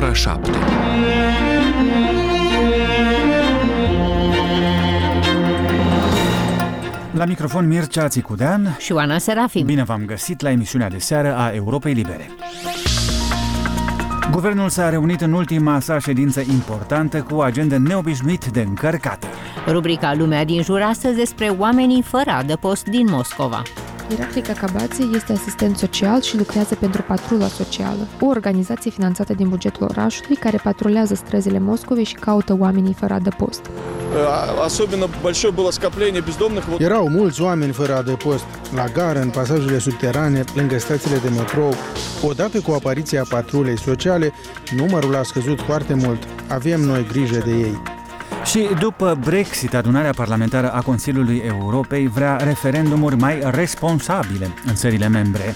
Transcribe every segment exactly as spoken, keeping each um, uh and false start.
ora șapte. La microfon Mircea Țicudean și Oana Serafim. Bine v-am găsit la emisiunea de seară a Europei Libere. Guvernul s-a reunit în ultima sa ședință importantă cu o agendă neobișnuit de încărcată. Rubrica Lumea din jur astăzi despre oamenii fără adăpost din Moscova. Irakli Cacabație este asistent social și lucrează pentru Patrula Socială, o organizație finanțată din bugetul orașului care patrulează străzile Moscovei și caută oamenii fără adăpost. Erau mulți oameni fără adăpost, la gară, în pasajele subterane, lângă stațiile de metrou. Odată cu apariția Patrulei Sociale, numărul a scăzut foarte mult. Avem noi grijă de ei. Și după Brexit, adunarea parlamentară a Consiliului Europei vrea referendumuri mai responsabile în țările membre.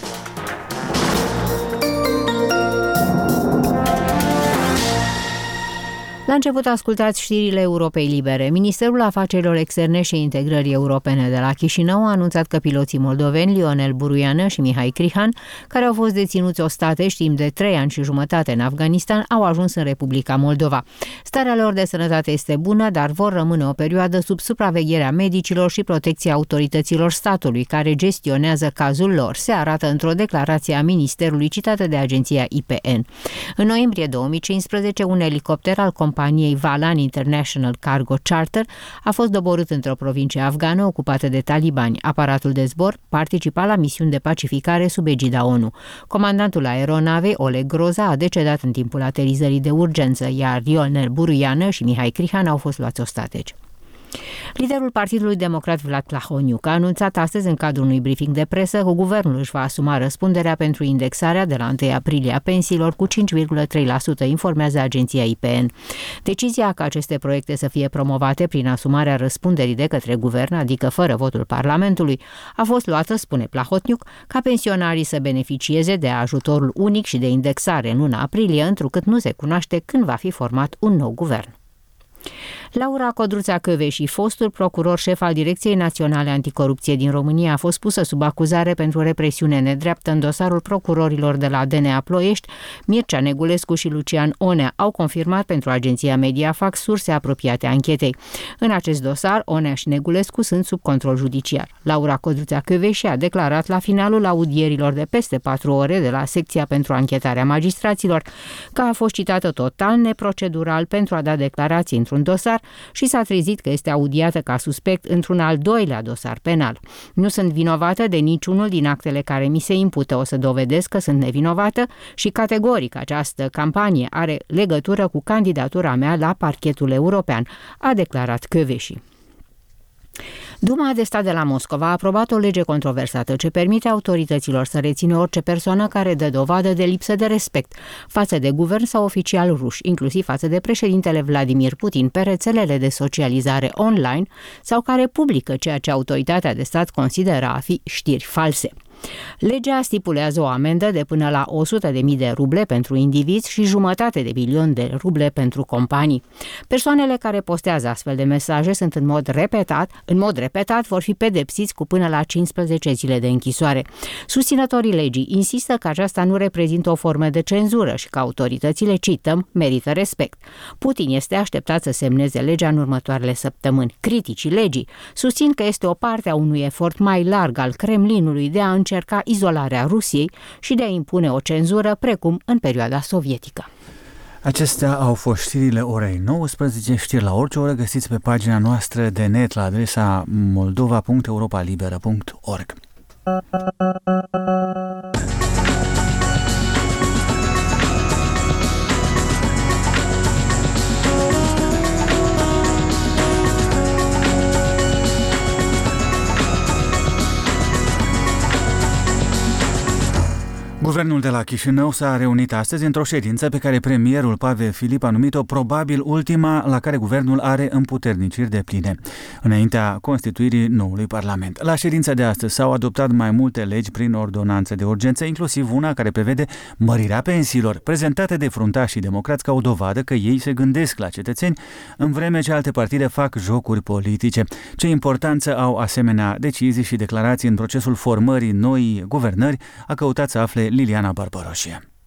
La început ascultați știrile Europei Libere. Ministerul Afacerilor Externe și Integrării Europene de la Chișinău a anunțat că piloții moldoveni Lionel Buruiană și Mihai Crihan, care au fost deținuți ostateși timp de trei ani și jumătate în Afganistan, au ajuns în Republica Moldova. Starea lor de sănătate este bună, dar vor rămâne o perioadă sub supravegherea medicilor și protecția autorităților statului, care gestionează cazul lor, se arată într-o declarație a Ministerului citată de agenția I P N. În noiembrie două mii cincisprezece, un elicopter al companiei Valan International Cargo Charter a fost doborât într-o provincie afgană ocupată de talibani. Aparatul de zbor participa la misiuni de pacificare sub egida ONU. Comandantul aeronavei, Oleg Groza, a decedat în timpul aterizării de urgență, iar Lionel Buruiană și Mihai Crihan au fost luați ostateci. Liderul Partidului Democrat Vlad Plahotniuc a anunțat astăzi în cadrul unui briefing de presă că guvernul își va asuma răspunderea pentru indexarea de la întâi aprilie a pensiilor cu cinci virgulă trei la sută, informează agenția I P N. Decizia ca aceste proiecte să fie promovate prin asumarea răspunderii de către guvern, adică fără votul Parlamentului, a fost luată, spune Plahotniuc, ca pensionarii să beneficieze de ajutorul unic și de indexare în luna aprilie, întrucât nu se cunoaște când va fi format un nou guvern. Laura Codruța-Kövesi, fostul procuror șef al Direcției Naționale Anticorupție din România, a fost pusă sub acuzare pentru represiune nedreaptă în dosarul procurorilor de la D N A Ploiești. Mircea Negulescu și Lucian Onea au confirmat pentru agenția Mediafax surse apropiate anchetei. În acest dosar, Onea și Negulescu sunt sub control judiciar. Laura Codruța-Kövesi a declarat la finalul audierilor de peste patru ore de la secția pentru anchetarea magistraților că a fost citată total neprocedural pentru a da declarații într-un dosar și s-a trezit că este audiată ca suspect într-un al doilea dosar penal. Nu sunt vinovată de niciunul din actele care mi se impută, o să dovedesc că sunt nevinovată și categoric această campanie are legătură cu candidatura mea la parchetul european, a declarat Kövesi. Duma de stat de la Moscova a aprobat o lege controversată ce permite autorităților să rețină orice persoană care dă dovadă de lipsă de respect față de guvern sau oficial ruși, inclusiv față de președintele Vladimir Putin, pe rețelele de socializare online sau care publică ceea ce autoritatea de stat consideră a fi știri false. Legea stipulează o amendă de până la o sută de mii de ruble pentru indivizi și jumătate de milion de ruble pentru companii. Persoanele care postează astfel de mesaje sunt în mod repetat, în mod repetat vor fi pedepsiți cu până la cincisprezece zile de închisoare. Susținătorii legii insistă că aceasta nu reprezintă o formă de cenzură și că autoritățile, cităm, merită respect. Putin este așteptat să semneze legea în următoarele săptămâni. Criticii legii susțin că este o parte a unui efort mai larg al Kremlinului de a încerca izolarea Rusiei și de a impune o cenzură precum în perioada sovietică. Acestea au fost știrile orei nouăsprezece. Știri la orice oră găsiți pe pagina noastră de net la adresa moldova punct europa liberă punct org. Guvernul de la Chișinău s-a reunit astăzi într-o ședință pe care premierul Pavel Filip a numit-o probabil ultima la care guvernul are împuterniciri depline, înaintea constituirii noului parlament. La ședința de astăzi s-au adoptat mai multe legi prin ordonanță de urgență, inclusiv una care prevede mărirea pensiilor, prezentată de fruntașii democrați ca o dovadă că ei se gândesc la cetățeni, în vreme ce alte partide fac jocuri politice. Ce importanță au asemenea decizii și declarații în procesul formării noii guvernări, a căutat să afle Liliana Barbaroșie.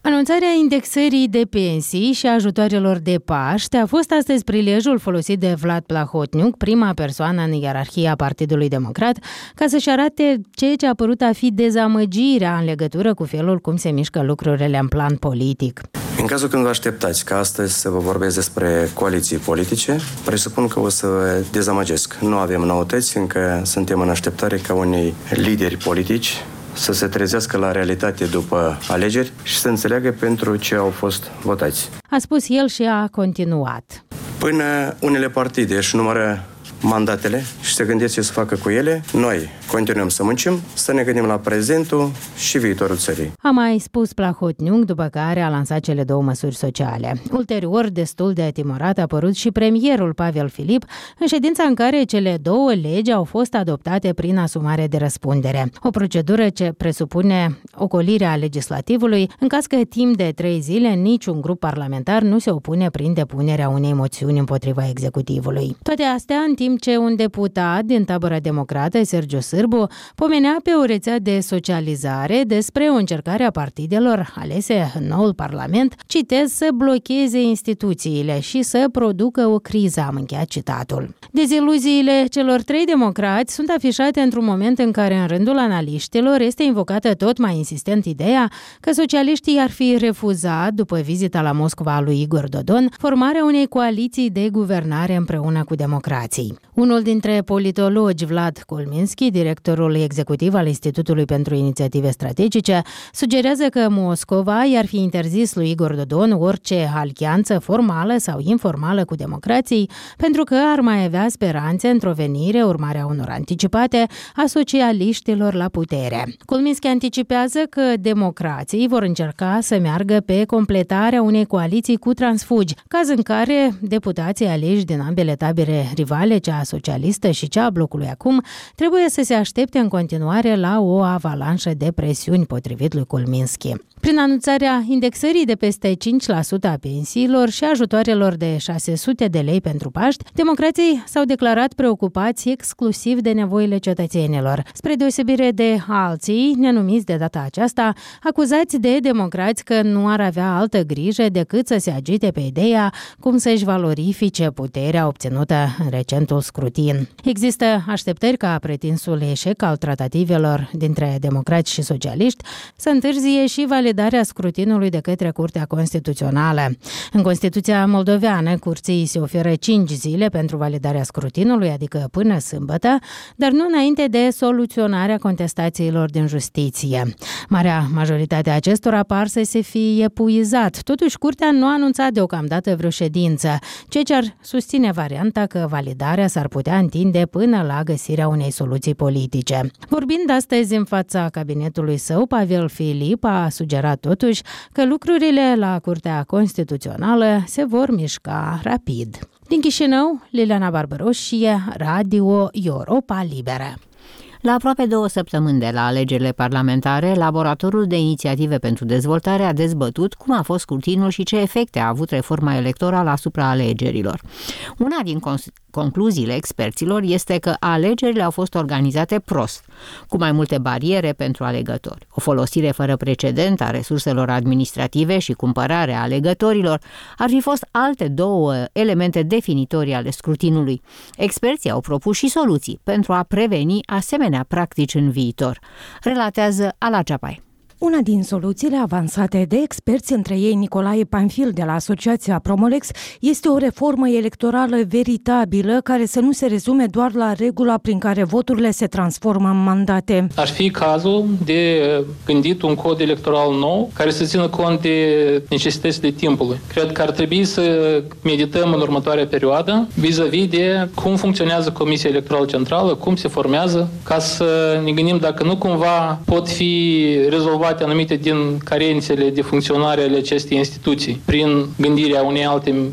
Anunțarea indexării de pensii și ajutoarelor de Paște a fost astăzi prilejul folosit de Vlad Plahotniuc, prima persoană în ierarhia Partidului Democrat, ca să-și arate ceea ce a părut a fi dezamăgirea în legătură cu felul cum se mișcă lucrurile în plan politic. În cazul când vă așteptați ca astăzi să vă vorbesc despre coaliții politice, presupun că o să vă dezamăgesc. Nu avem noutăți, încă suntem în așteptare ca unei lideri politici să se trezească la realitate după alegeri și să înțeleagă pentru ce au fost votați. A spus el și a continuat. Până unele partide își numără mandatele și se gândesc ce să facă cu ele, noi continuăm să muncim, să ne gândim la prezentul și viitorul țării. A mai spus Plahotniuc, după care a lansat cele două măsuri sociale. Ulterior, destul de timorat, a apărut și premierul Pavel Filip, în ședința în care cele două legi au fost adoptate prin asumare de răspundere. O procedură ce presupune ocolirea legislativului, în caz că timp de trei zile niciun grup parlamentar nu se opune prin depunerea unei moțiuni împotriva executivului. Toate astea în timp ce un deputat din tabăra democrată, Sergiu Sârbu, pomenea pe o rețea de socializare despre o încercare a partidelor alese în noul parlament, citez, să blocheze instituțiile și să producă o criză, am încheiat citatul. Deziluziile celor trei democrați sunt afișate într-un moment în care în rândul analiștilor este invocată tot mai insistent ideea că socialiștii ar fi refuzat, după vizita la Moscova a lui Igor Dodon, formarea unei coaliții de guvernare împreună cu democrații. Unul dintre politologi, Vlad Kulminski, directorul executiv al Institutului pentru Inițiative Strategice, sugerează că Moscova i-ar fi interzis lui Igor Dodon orice alianță formală sau informală cu democrații, pentru că ar mai avea speranțe într-o venire, urmarea unor anticipate, a socialiștilor la putere. Kulminski anticipează că democrații vor încerca să meargă pe completarea unei coaliții cu transfugi, caz în care deputații aleși din ambele tabere rivale, cea socialistă și cea a blocului acum, trebuie să se aștepte în continuare la o avalanșă de presiuni, potrivit lui Kulminski. Prin anunțarea indexării de peste cinci la sută a pensiilor și ajutoarelor de șase sute de lei pentru Paști, democrații s-au declarat preocupați exclusiv de nevoile cetățenilor, spre deosebire de alții, nenumiți de data aceasta, acuzați de democrați că nu ar avea altă grijă decât să se agite pe ideea cum să-și valorifice puterea obținută în recentul scrutin. Există așteptări ca pretinsul eșec al tratativelor dintre democrați și socialiști să întârzie și validarea scrutinului de către Curtea Constituțională. În Constituția moldoveană, curții se oferă cinci zile pentru validarea scrutinului, adică până sâmbătă, dar nu înainte de soluționarea contestațiilor din justiție. Marea majoritate a acestora par să se fi epuizat. Totuși, Curtea nu a anunțat deocamdată vreo ședință, ceea ce ar susține varianta că validarea s-ar putea întinde până la găsirea unei soluții politice. Vorbind astăzi în fața cabinetului său, Pavel Filip a sugerat totuși că lucrurile la Curtea Constituțională se vor mișca rapid. Din Chișinău, Liliana Barbaroșie, Radio Europa Liberă. La aproape două săptămâni de la alegerile parlamentare, Laboratorul de Inițiative pentru Dezvoltare a dezbătut cum a fost scrutinul și ce efecte a avut reforma electorală asupra alegerilor. Una din concluziile experților este că alegerile au fost organizate prost, cu mai multe bariere pentru alegători, o folosire fără precedent a resurselor administrative și cumpărarea alegătorilor ar fi fost alte două elemente definitorii ale scrutinului. Experții au propus și soluții pentru a preveni asemenea practici în viitor, relatează Ala Ceapai. Una din soluțiile avansate de experți, între ei Nicolae Panfil de la Asociația Promolex, este o reformă electorală veritabilă care să nu se rezume doar la regula prin care voturile se transformă în mandate. Ar fi cazul de gândit un cod electoral nou care să țină cont de necesitățile timpului. Cred că ar trebui să medităm în următoarea perioadă vis-a-vis de cum funcționează Comisia Electorală Centrală, cum se formează, ca să ne gândim dacă nu cumva pot fi rezolvate anumite din carențele de funcționare ale acestei instituții prin gândirea unei alte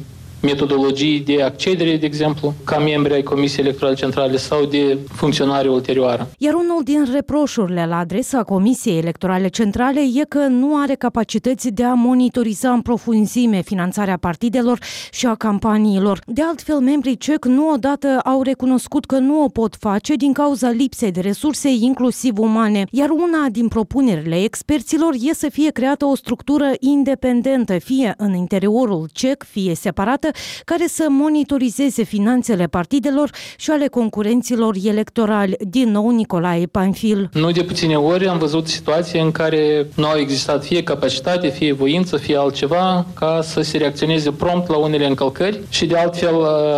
metodologii de accedere, de exemplu, ca membri ai Comisiei Electorale Centrale sau de funcționare ulterioară. Iar unul din reproșurile la adresa Comisiei Electorale Centrale e că nu are capacități de a monitoriza în profunzime finanțarea partidelor și a campaniilor. De altfel, membrii C E C nu odată au recunoscut că nu o pot face din cauza lipsei de resurse, inclusiv umane, iar una din propunerile experților e să fie creată o structură independentă, fie în interiorul C E C, fie separată, care să monitorizeze finanțele partidelor și ale concurenților electorali. Din nou, Nicolae Panfil. Nu de puține ori am văzut situații în care nu au existat fie capacitate, fie voință, fie altceva, ca să se reacționeze prompt la unele încălcări și de altfel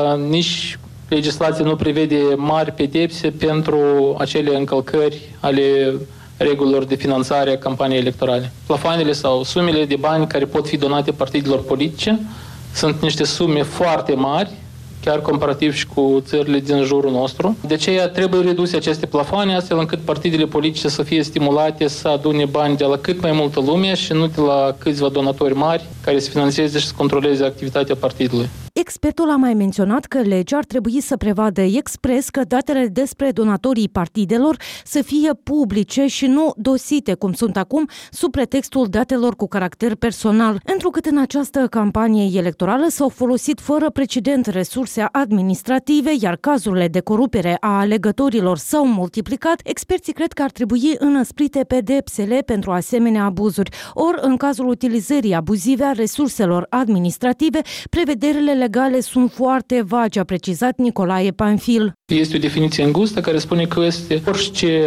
nici legislația nu prevede mari pedepse pentru acele încălcări ale regulilor de finanțare a campaniei electorale. Plafoanele sau sumele de bani care pot fi donate partidelor politice sunt niște sume foarte mari, chiar comparativ și cu țările din jurul nostru. De aceea trebuie reduse aceste plafoane, astfel încât partidele politice să fie stimulate să adune bani de la cât mai multă lume și nu de la câțiva donatori mari care să finanțeze și să controleze activitatea partidului. Expertul a mai menționat că legea ar trebui să prevadă expres că datele despre donatorii partidelor să fie publice și nu dosite, cum sunt acum, sub pretextul datelor cu caracter personal. Întrucât în această campanie electorală s-au folosit fără precedent resurse administrative, iar cazurile de corupere a alegătorilor s-au multiplicat, experții cred că ar trebui înăsprite pedepsele pentru asemenea abuzuri. Ori, în cazul utilizării abuzive a resurselor administrative, prevederile legale sunt foarte vagi, a precizat Nicolae Panfil. Este o definiție îngustă care spune că este orice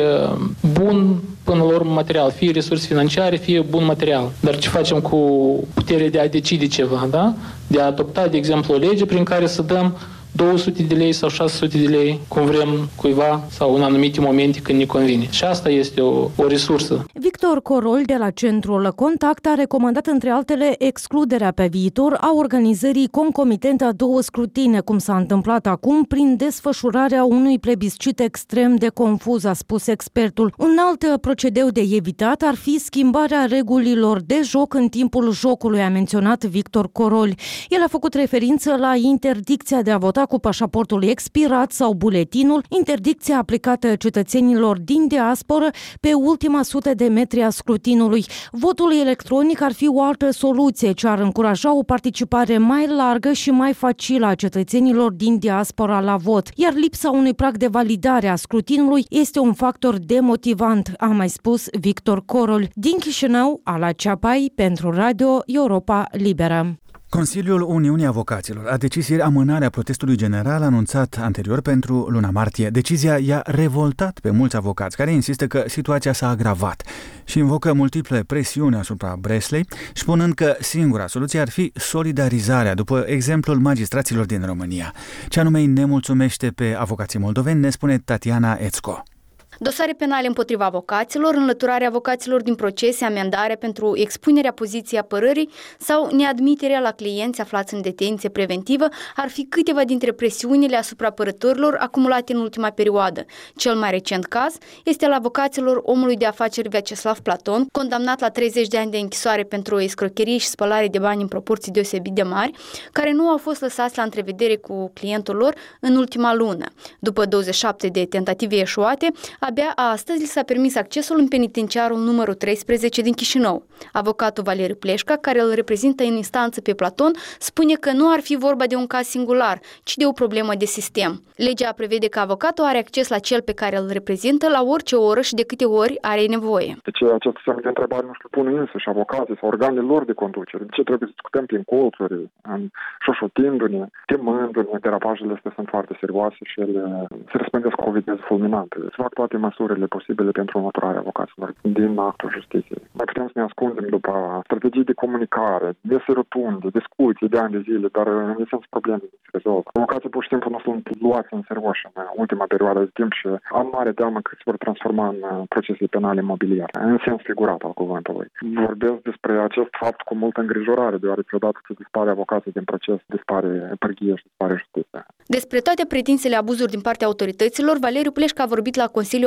bun, până la urmă, material, fie resurse financiare, fie bun material. Dar ce facem cu puterea de a decide ceva, da? De a adopta, de exemplu, o lege prin care să dăm două sute de lei sau șase sute de lei, cum vrem cuiva, sau în anumite momente când ne convine. Și asta este o, o resursă. Victor Corol de la Centrul Contact a recomandat, între altele, excluderea pe viitor a organizării concomitente a două scrutine, cum s-a întâmplat acum, prin desfășurarea unui plebiscit extrem de confuz, a spus expertul. Un alt procedeu de evitat ar fi schimbarea regulilor de joc în timpul jocului, a menționat Victor Corol. El a făcut referință la interdicția de a vota cu pașaportul expirat sau buletinul, interdicția aplicată cetățenilor din diasporă pe ultima sută de metri a scrutinului. Votul electronic ar fi o altă soluție ce ar încuraja o participare mai largă și mai facilă a cetățenilor din diaspora la vot, iar lipsa unui prag de validare a scrutinului este un factor demotivant, a mai spus Victor Corol. Din Chișinău, Ala Ceapai, pentru Radio Europa Liberă. Consiliul Uniunii Avocaților a decis ieri amânarea protestului general anunțat anterior pentru luna martie. Decizia i-a revoltat pe mulți avocați care insistă că situația s-a agravat și invocă multiple presiuni asupra Breslei, spunând că singura soluție ar fi solidarizarea, după exemplul magistraților din România. Ce anume îi nemulțumește pe avocații moldoveni, ne spune Tatiana Ețco. Dosare penale împotriva avocaților, înlăturarea avocaților din procese, amendare pentru expunerea poziției apărării sau neadmiterea la clienți aflați în detenție preventivă ar fi câteva dintre presiunile asupra apărătorilor acumulate în ultima perioadă. Cel mai recent caz este al avocaților omului de afaceri Vyacheslav Platon, condamnat la treizeci de ani de închisoare pentru o escrocherie și spălare de bani în proporții deosebit de mari, care nu au fost lăsați la întrevedere cu clientul lor în ultima lună. După douăzeci și șapte de tentative eșuate, abia astăzi li s-a permis accesul în penitenciarul numărul treisprezece din Chișinău. Avocatul Valeriu Pleșca, care îl reprezintă în instanță pe Platon, spune că nu ar fi vorba de un caz singular, ci de o problemă de sistem. Legea prevede că avocatul are acces la cel pe care îl reprezintă la orice oră și de câte ori are nevoie. Deci această semn de întrebare nu știu pune însă și avocații sau organele lor de conducere. De ce trebuie să discutăm prin colțuri, șoșotindu-ne, temându-ne? Derapajele astea sunt foarte serioase și ele se răspândesc cu o viteză fulminantă. Se fac toate măsurile posibile pentru înlăturarea avocaților din actul justiției. Mai putem să ne ascundem după strategii de comunicare, mese rotunde, discuții de ani de zile, dar în esență problemele se rezolvă. Avocații pur și simplu nu sunt luați în serios în ultima perioadă de timp și am mare teamă că se vor transforma în procese penale imobiliare, în sens figurat al cuvântului. Vorbesc despre acest fapt cu multă îngrijorare, deoarece odată ce dispare avocații din proces, dispare pârghie și dispare justiția. Despre toate pretinsele abuzuri din partea autorităților, Valeriu Pleșca a vorbit la Consiliul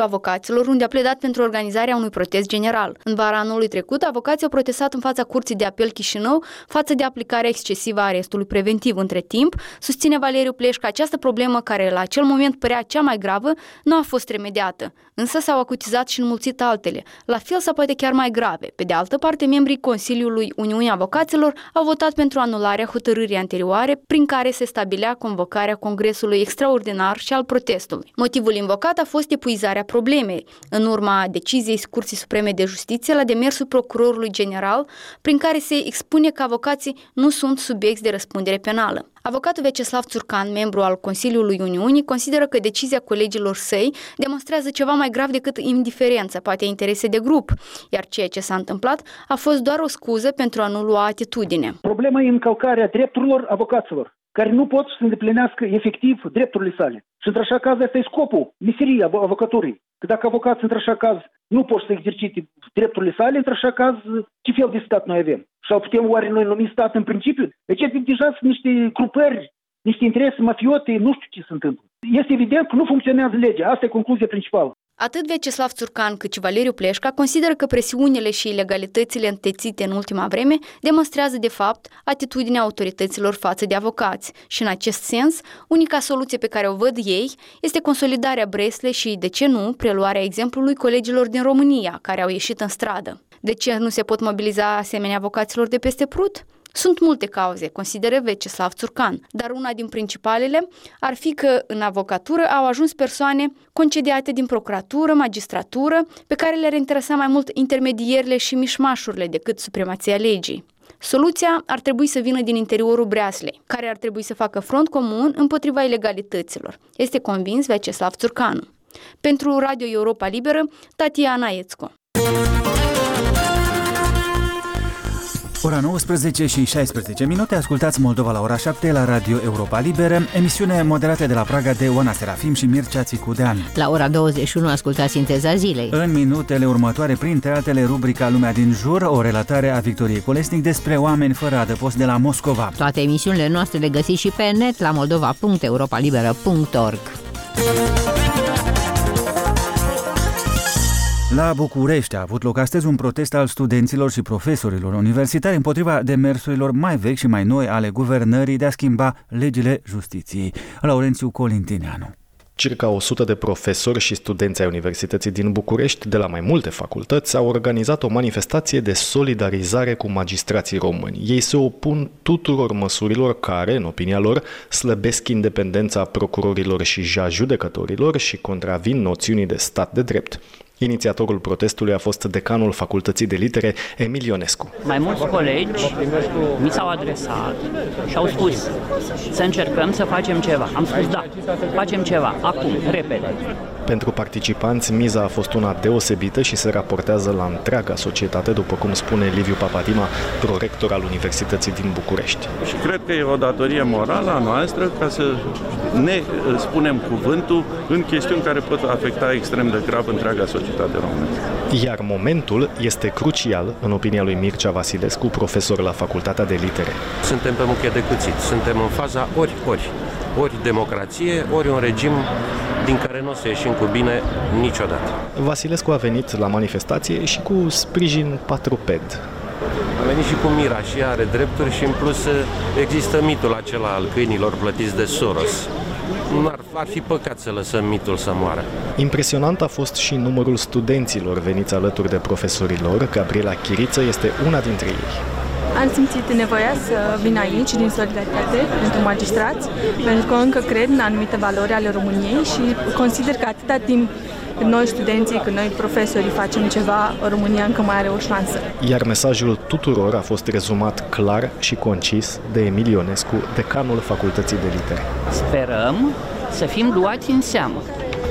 Consiliul Avocaților, unde a pledat pentru organizarea unui protest general. În vara anului trecut, avocații au protestat în fața Curții de Apel Chișinău față de aplicarea excesivă a arestului preventiv. Între timp, susține Valeriu Pleș că această problemă, care la acel moment părea cea mai gravă, nu a fost remediată. Însă s-au acutizat și înmulțit altele, la fel sau poate chiar mai grave. Pe de altă parte, membrii Consiliului Uniunii Avocaților au votat pentru anularea hotărârii anterioare prin care se stabilea convocarea Congresului Extraordinar și al protestului. Motivul invocat a fost epuizarea problemei, în urma deciziei Curții Supreme de Justiție la demersul procurorului general, prin care se expune că avocații nu sunt subiecți de răspundere penală. Avocatul Vyacheslav Țurcan, membru al Consiliului Uniunii, consideră că decizia colegilor săi demonstrează ceva mai grav decât indiferența, poate interese de grup, iar ceea ce s-a întâmplat a fost doar o scuză pentru a nu lua atitudine. Problema e încălcarea drepturilor avocaților, care nu pot să îndeplinească efectiv drepturile sale. Și într-așa caz, asta e scopul meseriei avocaturii. Că dacă avocații într-așa caz nu pot să exercite drepturile sale, într-așa caz, ce fel de stat noi avem? Sau putem oare noi numi stat în principiu? Deci deja sunt niște grupări, niște interese mafiote, nu știu ce se întâmplă. Este evident că nu funcționează legea, asta e concluzia principală. Atât Vyacheslav Țurcan cât și Valeriu Pleșca consideră că presiunile și ilegalitățile întețite în ultima vreme demonstrează de fapt atitudinea autorităților față de avocați și în acest sens, unica soluție pe care o văd ei este consolidarea Breslei și, de ce nu, preluarea exemplului colegilor din România care au ieșit în stradă. De ce nu se pot mobiliza asemenea avocaților de peste Prut? Sunt multe cauze, consideră Vyacheslav Țurcan, dar una din principalele ar fi că în avocatură au ajuns persoane concediate din procuratură, magistratură, pe care le-ar interesa mai mult intermedierile și mișmașurile decât supremația legii. Soluția ar trebui să vină din interiorul Breaslei, care ar trebui să facă front comun împotriva ilegalităților. Este convins Vyacheslav Țurcanu. Pentru Radio Europa Liberă, Tatiana Ețco. Ora nouăsprezece și șaisprezece minute, ascultați Moldova la ora șapte la Radio Europa Liberă, emisiune moderată de la Praga de Oana Serafim și Mircea Țicudean. La ora douăzeci și unu ascultați Sinteza Zilei. În minutele următoare, printre altele, rubrica Lumea din jur, o relatare a Victoriei Colesnic despre oameni fără adăpost de la Moscova. Toate emisiunile noastre le găsiți și pe net la moldova punct europa liberă punct org. La București a avut loc astăzi un protest al studenților și profesorilor universitari împotriva demersurilor mai vechi și mai noi ale guvernării de a schimba legile justiției. Laurențiu Colintineanu. Circa o sută de profesori și studenți ai Universității din București, de la mai multe facultăți, au organizat o manifestație de solidarizare cu magistrații români. Ei se opun tuturor măsurilor care, în opinia lor, slăbesc independența procurorilor și a judecătorilor și contravin noțiunii de stat de drept. Inițiatorul protestului a fost decanul Facultății de Litere, Emil Ionescu. Mai mulți colegi mi s-au adresat și au spus să încercăm să facem ceva. Am spus da, facem ceva, acum, repede. Pentru participanți, miza a fost una deosebită și se raportează la întreaga societate, după cum spune Liviu Papatima, prorector al Universității din București. Și cred că e o datorie morală a noastră ca să ne spunem cuvântul în chestiuni care pot afecta extrem de grav întreaga societate românească. Iar momentul este crucial, în opinia lui Mircea Vasilescu, profesor la Facultatea de Litere. Suntem pe muche de cuțit, suntem în faza ori-ori. Ori democrație, ori un regim din care nu o să ieșim cu bine niciodată. Vasilescu a venit la manifestație și cu sprijin patruped. A venit și cu mira și are drepturi și în plus există mitul acela al câinilor plătiți de Soros. Ar, ar fi păcat să lăsăm mitul să moară. Impresionant a fost și numărul studenților veniți alături de profesorilor. Gabriela Chiriță este una dintre ei. Am simțit nevoia să vin aici din solidaritate pentru magistrați, pentru că încă cred în anumite valori ale României și consider că atâta timp când noi studenții, când noi profesorii facem ceva, România încă mai are o șansă. Iar mesajul tuturor a fost rezumat clar și concis de Emil Ionescu, decanul Facultății de Litere. Sperăm să fim luați în seamă.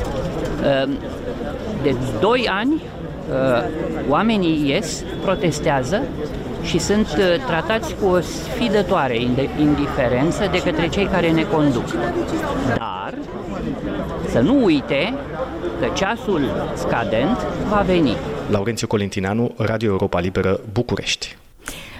De doi ani oamenii ies, protestează și sunt tratați cu o sfidătoare indiferență de către cei care ne conduc. Dar să nu uite că ceasul scadent va veni. Laurențiu Colintineanu, Radio Europa Liberă, București.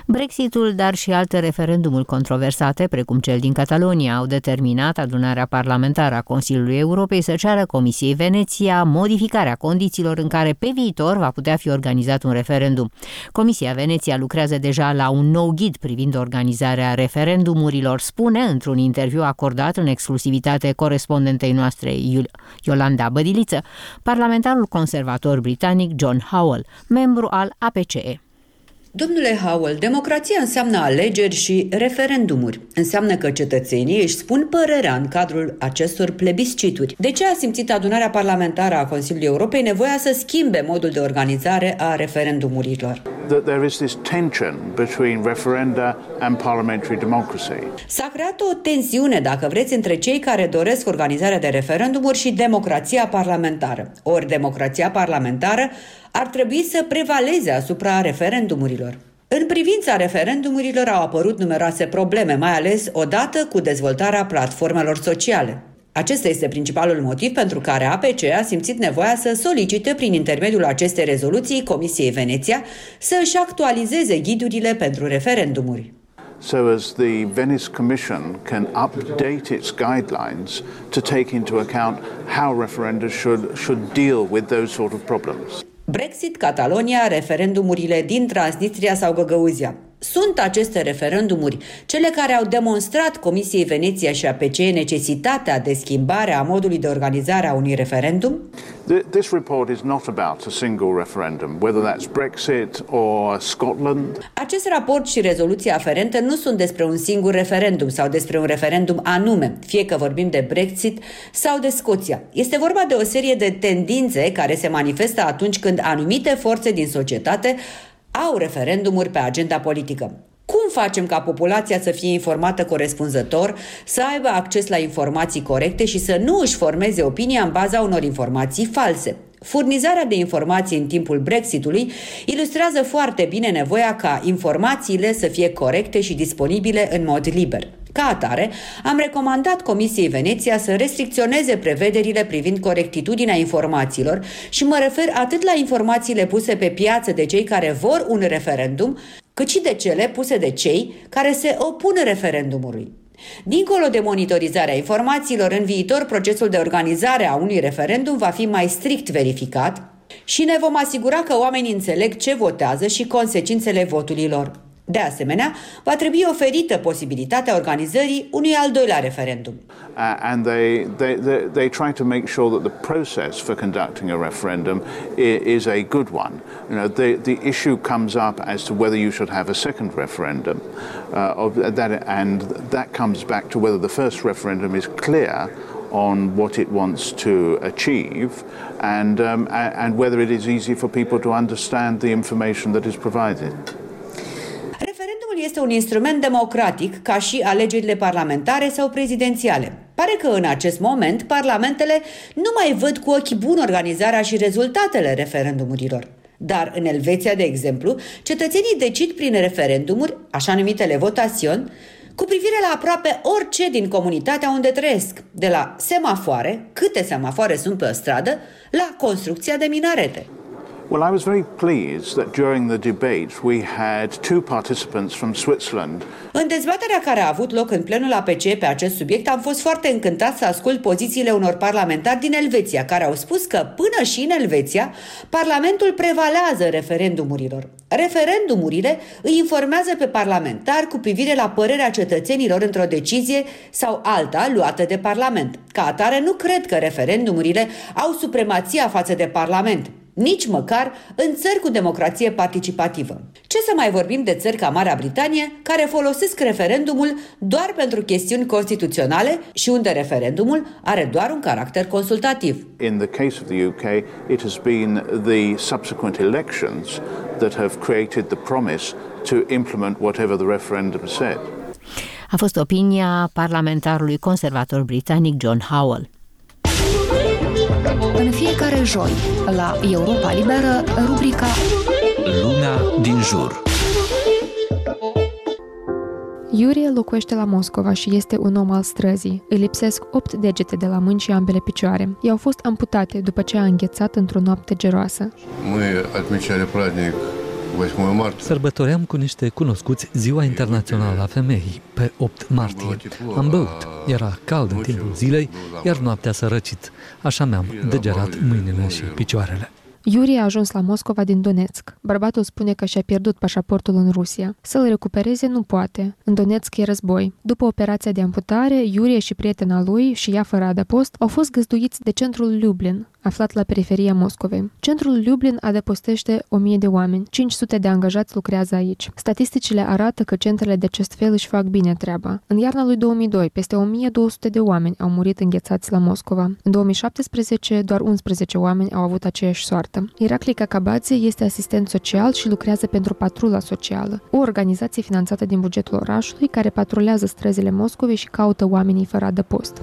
Brexitul, dar și alte referendumuri controversate, precum cel din Catalonia, au determinat adunarea parlamentară a Consiliului Europei să ceară Comisiei Veneția modificarea condițiilor în care pe viitor va putea fi organizat un referendum. Comisia Veneția lucrează deja la un nou ghid privind organizarea referendumurilor, spune într-un interviu acordat în exclusivitate corespondentei noastre Iolanda Bădiliță, parlamentarul conservator britanic John Howell, membru al A P C E. Domnule Howell, democrația înseamnă alegeri și referendumuri. Înseamnă că cetățenii își spun părerea în cadrul acestor plebiscituri. De ce a simțit adunarea parlamentară a Consiliului Europei nevoia să schimbe modul de organizare a referendumurilor? There is this tension between referenda and parliamentary democracy. S-a creat o tensiune, dacă vreți, între cei care doresc organizarea de referendumuri și democrația parlamentară. Ori democrația parlamentară ar trebui să prevaleze asupra referendumurilor. În privința referendumurilor au apărut numeroase probleme, mai ales odată cu dezvoltarea platformelor sociale. Acesta este principalul motiv pentru care A P C a simțit nevoia să solicite prin intermediul acestei rezoluții Comisiei Veneția să își actualizeze ghidurile pentru referendumuri. So as the Venice Commission can update its guidelines to take into account how referenda should should deal with those sort of problems. Brexit, Catalonia, referendumurile din Transnistria sau Găgăuzia. Sunt aceste referendumuri cele care au demonstrat Comisiei Veneția și A P C E necesitatea de schimbare a modului de organizare a unui referendum? This report is not about a single referendum, whether that's Brexit or Scotland. Acest raport și rezoluția aferentă nu sunt despre un singur referendum sau despre un referendum anume, fie că vorbim de Brexit sau de Scoția. Este vorba de o serie de tendințe care se manifestă atunci când anumite forțe din societate au referendumuri pe agenda politică. Cum facem ca populația să fie informată corespunzător, să aibă acces la informații corecte și să nu își formeze opinia în baza unor informații false? Furnizarea de informații în timpul Brexitului ilustrează foarte bine nevoia ca informațiile să fie corecte și disponibile în mod liber. Ca atare, am recomandat Comisiei Veneția să restricționeze prevederile privind corectitudinea informațiilor și mă refer atât la informațiile puse pe piață de cei care vor un referendum, cât și de cele puse de cei care se opun referendumului. Dincolo de monitorizarea informațiilor, în viitor procesul de organizare a unui referendum va fi mai strict verificat și ne vom asigura că oamenii înțeleg ce votează și consecințele votului lor. De asemenea, va trebui oferită posibilitatea organizării unui al doilea referendum. Uh, and they, they, they, they try to make sure that the process for conducting a referendum is a good one. You know, the, the issue comes up as to whether you should have a second referendum, uh, of that, and that comes back to whether the first referendum is clear on what it wants to achieve and, um, and whether it is easy for people to understand the information that is provided. Referendumul este un instrument democratic, ca și alegerile parlamentare sau prezidențiale. Pare că în acest moment parlamentele nu mai văd cu ochi buni organizarea și rezultatele referendumurilor. Dar în Elveția, de exemplu, cetățenii decid prin referendumuri, așa numitele votațiuni, cu privire la aproape orice din comunitatea unde trăiesc, de la semafoare, câte semafoare sunt pe o stradă, la construcția de minarete. Well, I was very pleased that during the debate we had two participants from Switzerland. În dezbaterea care a avut loc în plenul A P C pe acest subiect, am fost foarte încântat să ascult pozițiile unor parlamentari din Elveția, care au spus că până și în Elveția, Parlamentul prevalează referendumurilor. Referendumurile îi informează pe parlamentari cu privire la părerea cetățenilor într-o decizie sau alta luată de Parlament. Ca atare, nu cred că referendumurile au supremația față de Parlament, nici măcar în țări cu democrație participativă. Ce să mai vorbim de țări ca Marea Britanie, care folosesc referendumul doar pentru chestiuni constituționale și unde referendumul are doar un caracter consultativ. In the case of the U K, it has been the subsequent elections that have created the promise to implement whatever the referendum said. A fost opinia parlamentarului conservator britanic John Howell. În fiecare joi, la Europa Liberă, rubrica Lumea din jur. Iurie locuiește la Moscova și este un om al străzii. Îi lipsesc opt degete de la mâini și ambele picioare. I-au fost amputate după ce a înghețat într-o noapte geroasă. Мы отмечали праздник Sărbătoream cu niște cunoscuți Ziua Internațională a Femeii, pe opt martie. Am băut, era cald în timpul zilei, iar noaptea s-a răcit. Așa mi-am degerat mâinile și picioarele. Yuri a ajuns la Moscova din Donetsk. Bărbatul spune că și-a pierdut pașaportul în Rusia. Să-l recupereze nu poate. În Donetsk e război. După operația de amputare, Yuri și prietena lui și ea fără adăpost au fost găzduiți de centrul Lublin, aflat la periferia Moscovei. Centrul Lublin adăpostește o mie de oameni. cinci sute de angajați lucrează aici. Statisticile arată că centrele de acest fel își fac bine treaba. În iarna lui două mii doi, peste o mie două sute de oameni au murit înghețați la Moscova. În două mii șaptesprezece, doar unsprezece oameni au avut aceeași soartă. Irakli Kakabadze este asistent social și lucrează pentru Patrula Socială, o organizație finanțată din bugetul orașului care patrulează străzile Moscovei și caută oamenii fără adăpost.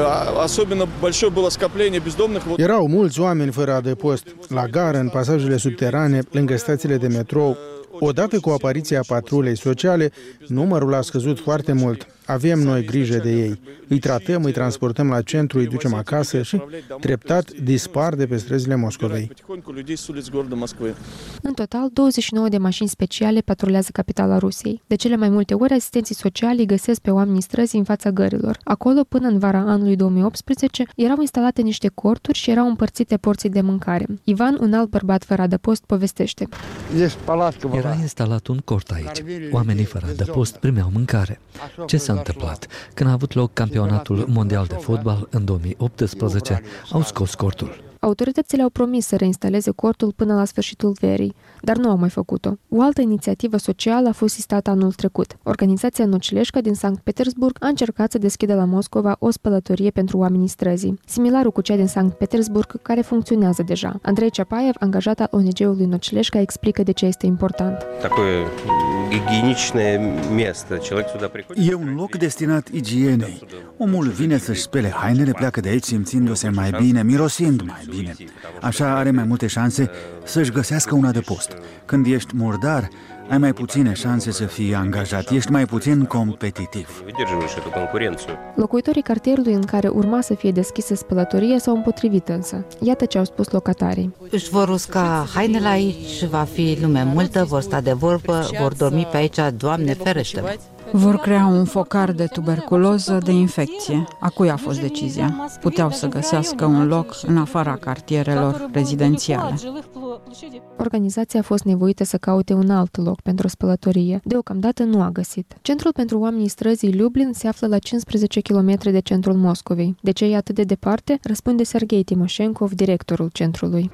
Erau mulți oameni fără adăpost, la gară, în pasajele subterane, lângă stațiile de metrou. Odată cu apariția patrulei sociale, numărul a scăzut foarte mult. Avem noi grijă de ei. Îi tratăm, îi transportăm la centru, îi ducem acasă și, treptat, dispar de pe străzile Moscovei. În total, douăzeci și nouă de mașini speciale patrulează capitala Rusiei. De cele mai multe ori, asistenții sociali îi găsesc pe oamenii străzii în fața gărilor. Acolo, până în vara anului două mii optsprezece, erau instalate niște corturi și erau împărțite porții de mâncare. Ivan, un alt bărbat fără adăpost, povestește. Era instalat un cort aici. Oamenii fără adăpost primeau mâncare. Ce s-a întâmplat? Când a avut loc campionatul mondial de fotbal în două mii optsprezece, au scos cortul. Autoritățile au promis să reinstaleze cortul până la sfârșitul verii, dar nu au mai făcut-o. O altă inițiativă socială a fost sistată anul trecut. Organizația Nocleșca din Sankt Petersburg a încercat să deschidă la Moscova o spălătorie pentru oamenii străzii, similară cu cea din Sankt Petersburg, care funcționează deja. Andrei Ceapaev, angajat al O N G-ului Nocleșca, explică de ce este important. E un loc destinat igienei. Omul vine să-și spele hainele, pleacă de aici simțindu-se mai bine, mirosind mai bine. Așa are mai multe șanse să-și găsească un adăpost. Când ești murdar, ai mai puține șanse să fii angajat, ești mai puțin competitiv. Locuitorii cartierului în care urma să fie deschisă spălătorie s-au împotrivit însă. Iată ce au spus locatarii. Își vor usca hainele aici, va fi lume multă, vor sta de vorbă, vor dormi pe aici, Doamne ferește. Vor crea un focar de tuberculoză, de infecție. A cui a fost decizia? Puteau să găsească un loc în afara cartierelor rezidențiale. Organizația a fost nevoită să caute un alt loc pentru spălătorie. Deocamdată nu a găsit. Centrul pentru oamenii străzii Lublin se află la cincisprezece kilometri de centrul Moscovei. De ce e atât de departe? Răspunde Serghei Timoșenkov, directorul centrului.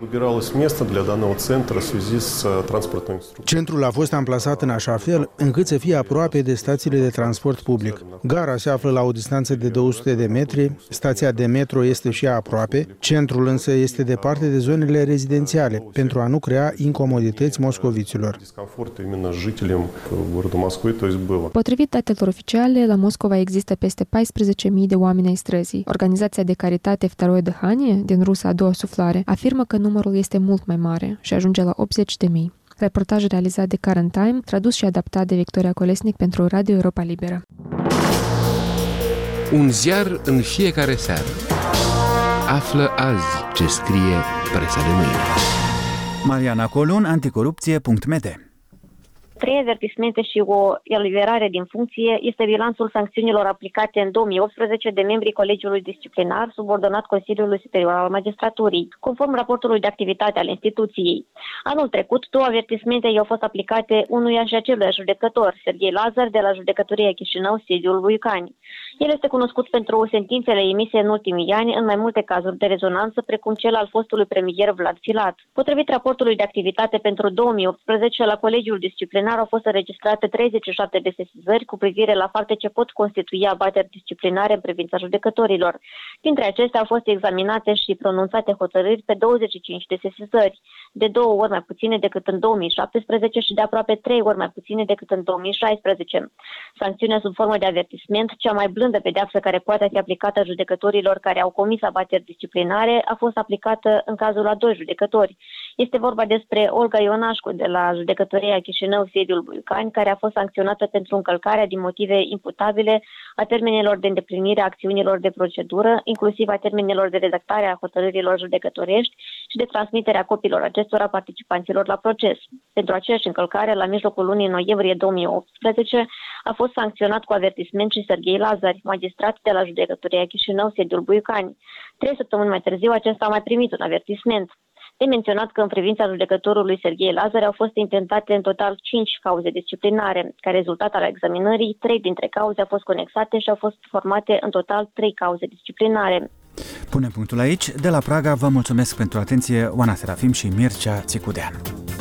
Centrul a fost amplasat în așa fel încât să fie aproape de stațiile de transport public. Gara se află la o distanță de două sute de metri, stația de metro este și ea aproape, centrul însă este departe de zonele rezidențiale, pentru a nu crea incomodități moscoviților. Potrivit datelor oficiale, la Moscova există peste paisprezece mii de oameni ai străzii. Organizația de caritate Vtoroe Dihanie, din rusă a doua suflare, afirmă că numărul este mult mai mare și ajunge la optzeci de mii. Reportaj realizat de Current Time, tradus și adaptat de Victoria Colesnic pentru Radio Europa Liberă. Un ziar în fiecare seară. Află azi ce scrie presa de mâine. Mariana Colun, anticorupție punct m d. Trei avertismente și o eliberare din funcție este bilanțul sancțiunilor aplicate în două mii optsprezece de membrii Colegiului Disciplinar subordonat Consiliului Superior al Magistraturii, conform raportului de activitate al instituției. Anul trecut, două avertismente i-au fost aplicate unuia și acelui judecător, Serghei Lazar, de la Judecătoria Chișinău, sediul Buicani. El este cunoscut pentru sentințele emise în ultimii ani în mai multe cazuri de rezonanță, precum cel al fostului premier Vlad Filat. Potrivit raportului de activitate pentru două mii optsprezece, la Colegiul Disciplinar au fost înregistrate treizeci și șapte de sesizări cu privire la fapte ce pot constitui abateri disciplinare în privința judecătorilor. Dintre acestea au fost examinate și pronunțate hotărâri pe douăzeci și cinci de sesizări, de două ori mai puține decât în două mii șaptesprezece și de aproape trei ori mai puține decât în două mii șaisprezece. Sancțiunea sub formă de avertisment, cea mai blândă pedeapsă care poate fi aplicată judecătorilor care au comis abateri disciplinare, a fost aplicată în cazul a doi judecători. Este vorba despre Olga Ionașcu de la Judecătoria Chișinău, sediul Buicani, care a fost sancționată pentru încălcarea din motive imputabile a termenelor de îndeplinire a acțiunilor de procedură, inclusiv a termenelor de redactare a hotărârilor judecătorești și de transmiterea copiilor acestora participanților la proces. Pentru aceeași încălcare, la mijlocul lunii noiembrie două mii optsprezece, a fost sancționat cu avertisment și Serghei Lazari, magistrat de la Judecătoria Chișinău, sediul Buicani. Trei săptămâni mai târziu, acesta a mai primit un avertisment. De menționat că în privința judecătorului Serghei Lazari au fost intentate în total cinci cauze disciplinare. Ca rezultat al examinării, trei dintre cauze au fost conexate și au fost formate în total trei cauze disciplinare. Punem punctul aici. De la Praga vă mulțumesc pentru atenție, Oana Serafim și Mircea Țicudean.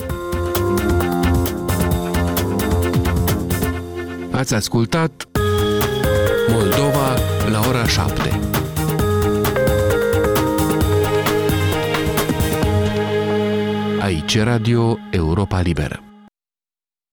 Ați ascultat Moldova la ora șapte. Aici Radio Europa Liberă.